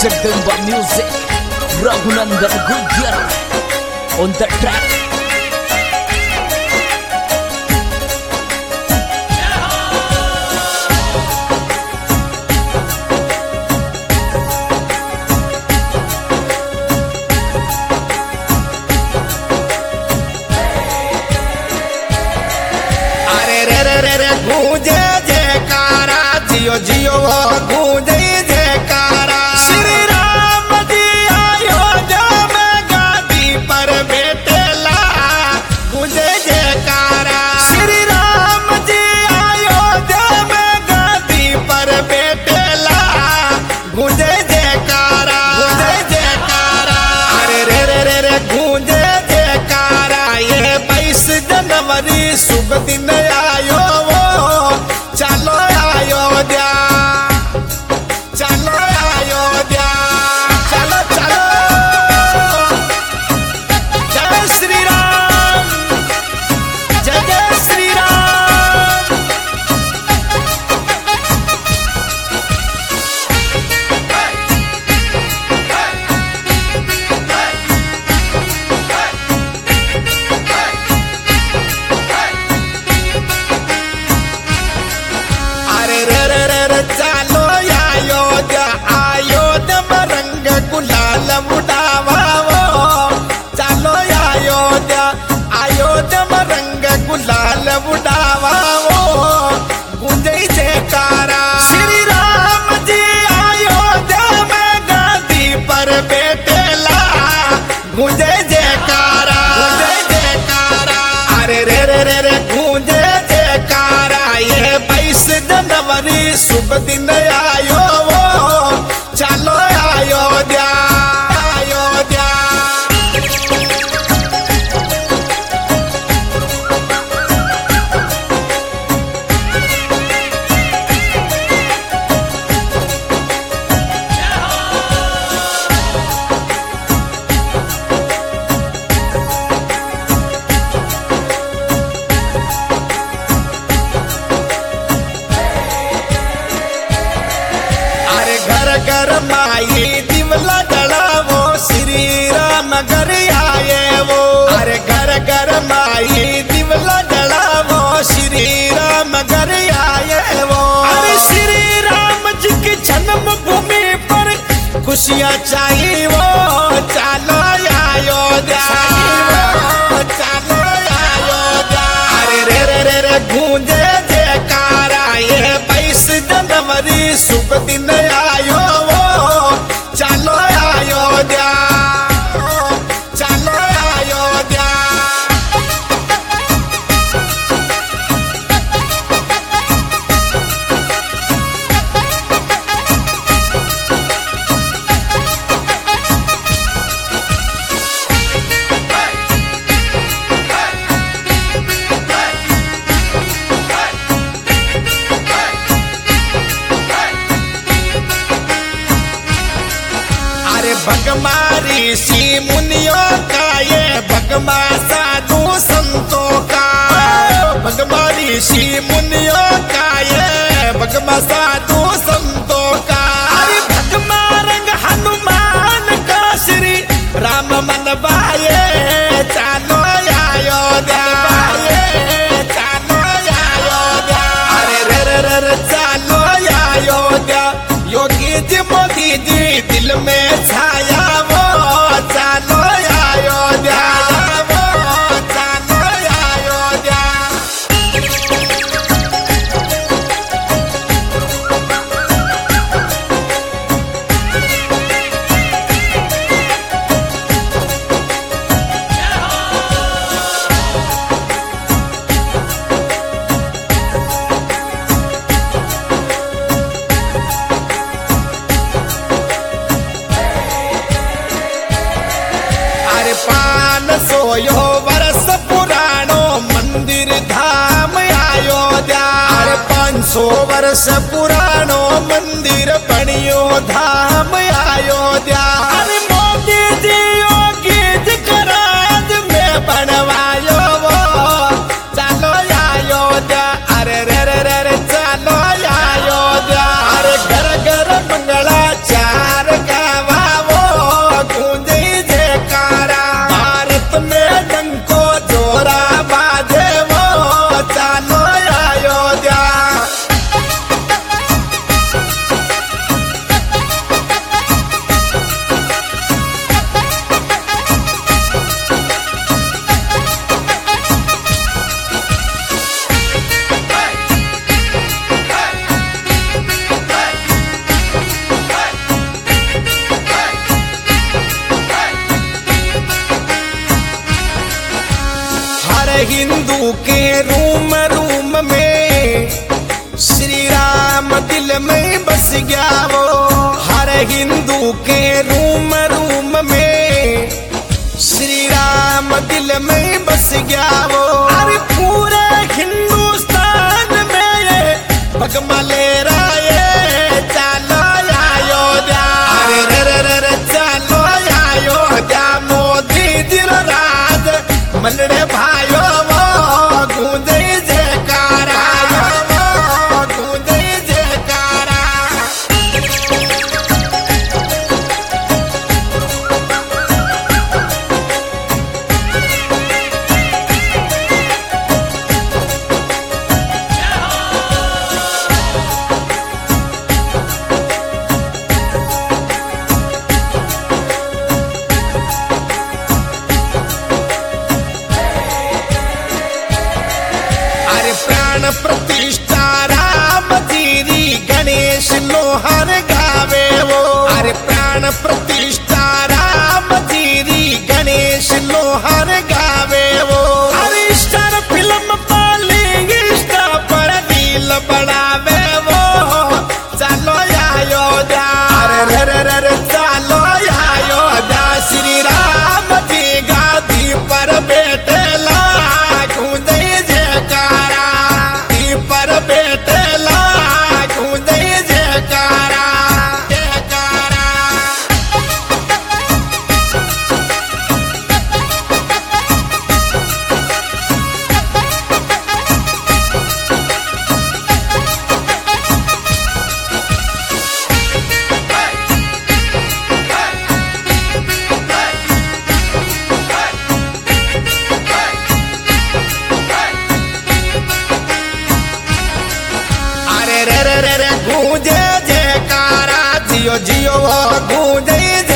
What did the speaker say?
Jagdamba Music, Raghunandan Gujjar on the track. गूंजे जयकारा जियो जियो गूंजे जयकारा श्री राम जी अयोध्या में गादी पर बैठेला गूंजे जयकारा श्री राम जी अयोध्या में गादी पर बैठेला गूंजे जयकारा अरे रे रे रे रे गूंजे जयकारा ये 22 जनवरी शुभ दिन आयो चलो अयोध्या चलो अयोध्या चलो चलो जय श्री राम जय जय श्री राम। चलो अयोध्या अयोध्या में रंग गुलाल उड़ावा चलो अयोध्या अयोध्या में रंग गुलाल उड़ावा गूंजे जयकारा श्री राम जी अयोध्या में गादी पर बैठेला गूंजे जयकारा अरे रे रे रे रे गूंजे जयकारा ये 22 जनवरी शुभ दिन आयो चलो अयोध्या अयोध्या। घर माई दिवला जलावो श्री राम घर आए वो अरे घर घर माई दिवला जलावो श्री राम घर आए वो अरे श्री राम जी की जन्मभूमि पर खुशियाँ चाहिए वो चलो अयोध्या चलो अयोध्या। अरे रे रे रे रे गूंजे जयकारा ये 22 जनवरी शुभ दिन आयो चलो अयोध्या चलो अयोध्या। भगमा ऋषि मुनियों का ये भगमा साधु संतों का भगमा ऋषि मुनियों का ये भगमा साधु संतों का अरे भगमा रंग हनुमान का श्री राम मन बाये चलो अयोध्या चलो अयोध्या। अरे रे रे रे रे चलो अयोध्या योगी जी मोदी जी दिल में छाया वो चलो अयोध्या चलो अयोध्या। सोयो वर्ष पुरानो मंदिर धाम अयोध्या अरे 500 वर्ष पुरानो मंदिर बनियो धाम अयोध्या अरे मोदी जी योगी जी कराज में बनवायो वो चलो अयोध्या। अरे रे रे रे रे चलो अयोध्या अरे घर घर मंगलाचार का के रूम रूम में श्री राम दिल में बस गया वो। हर हिंदू के रूम रूम में श्री राम दिल में बस गया वो। अरे पूरे हिंदुस्तान में ये भगमा ले रहा है, चलो अयोध्या। अरे रे रे रे रे चलो अयोध्या, मोदी जी राज मनड़े भाइयों वो गूंजे जयकारा, वो गूंजे जयकारा। अरे प्राण प्रतिष्ठा राम जीरी गणेश लोहर गावे वो। अरे प्राण प्रतिष्ठा राम जीरी गणेश लोहर गावे वो। अरे स्टार फिल्म पालेंगे स्टार पर दिल बढ़ावे वो। चलो अयोध्या, अरे रे रे रे रे चलो अयोध्या। श्री राम जी गादी पर बैठेला, गूंजे जयकारा। पर बैठेला, गूंजे जयकारा, जयकारा। अरे रे रे रे रे गूंजे जयकारा, जियो जियो गूंजे